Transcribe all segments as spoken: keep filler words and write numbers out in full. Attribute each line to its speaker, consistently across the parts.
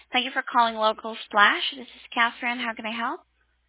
Speaker 1: Thank you for calling Local Splash. This is Catherine. How can I help?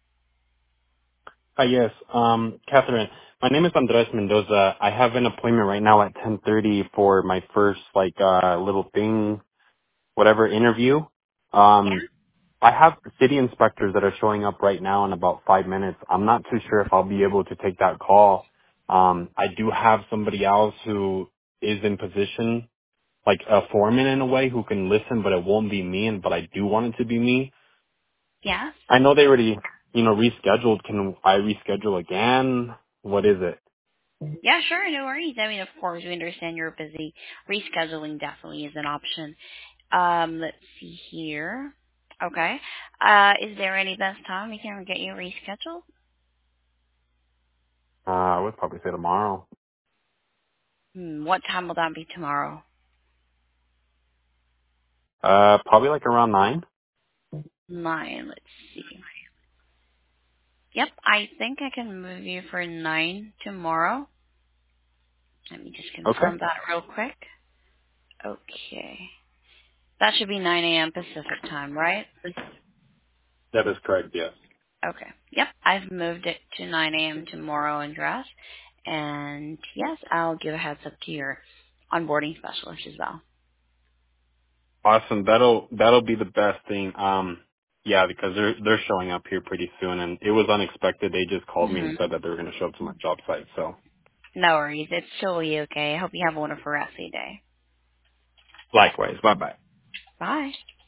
Speaker 2: Hi, yes. Um, Catherine, my name is Andres Mendoza. I have an appointment right now at ten thirty for my first, like, uh, little thing, whatever, interview. Um,
Speaker 1: Yeah.
Speaker 2: I have city inspectors that are showing up right now in about five minutes. I'm not too sure if I'll be able to take that call. Um, I do have somebody else who is in position, like a foreman in a way, who can listen, but it won't be me, and but I do want it to be me.
Speaker 1: Yes.
Speaker 2: I know they already, you know, rescheduled. Can I reschedule again? What is it?
Speaker 1: Yeah, sure. No worries. I mean, of course, we understand you're busy. Rescheduling definitely is an option. Um, let's see here. Okay. Uh, is there any best time we can get you rescheduled?
Speaker 2: Uh, I would probably say tomorrow.
Speaker 1: Hmm, what time will that be tomorrow?
Speaker 2: Uh, probably like around nine.
Speaker 1: Nine. Let's see. Yep, I think I can move you for nine tomorrow. Let me just
Speaker 2: Okay.
Speaker 1: confirm that real quick. Okay. That should be nine a.m. Pacific time, right?
Speaker 2: That is correct, yes.
Speaker 1: Okay. Yep, I've moved it to nine a.m. tomorrow in dress. And yes, I'll give a heads up to your onboarding specialist as well.
Speaker 2: Awesome. That'll, that'll be the best thing. Um, yeah, because they're, they're showing up here pretty soon and it was unexpected. They just called me and
Speaker 1: Mm-hmm.
Speaker 2: said that they were going to show up to my job site. So
Speaker 1: No worries. It's totally okay. I hope you have a wonderful rest of your day.
Speaker 2: likewise. Bye bye.
Speaker 1: Bye.